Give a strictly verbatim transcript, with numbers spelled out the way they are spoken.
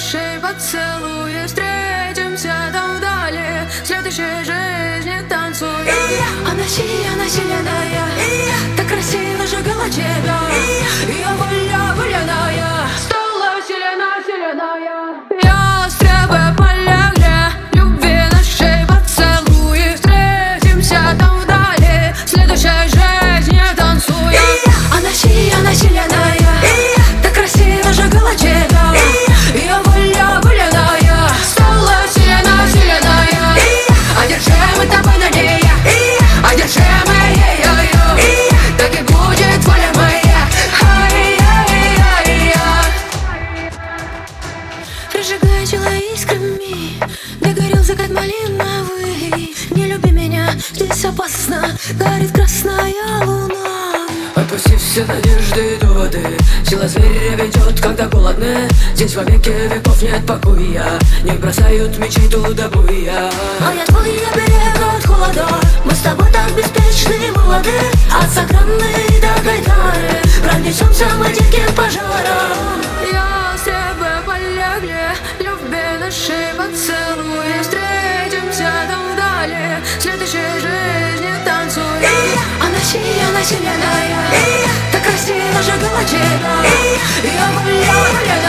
нашей поцелуи встретимся там вдали, в следующей жизни танцуем. Она сия, она сильная, так красиво жигала тебя. Ее воля воляная стала сильна, сильная. Ястребы полегли, любви нашей поцелуи встретимся там вдали, в следующей жизни танцуем. Она сия, она сильная, так красиво жигала тебя. Ее воля воляная стала сильна, сильная. Одержимы тобой на ней, одержимы ею, так и будет воля моя. Прожигая тело искрами, догорел закат малиновый. Не люби меня, здесь опасно, горит красная луна. Отпустив все надежды и доводы, сила зверя ведет, когда голодны. Здесь во веки веков нет покоя, не бросают мечей туда буя. А я твой оберег от холода, мы с тобой так беспечны и молоды. От сакраны до гайтары пронесемся мы диким пожаром. Ястребы полегли, любви нашей поцелуи встретимся там вдали, в следующей жизни танцуем. Она сия, она сильная, так красиво жигала тебя. Ее воля воля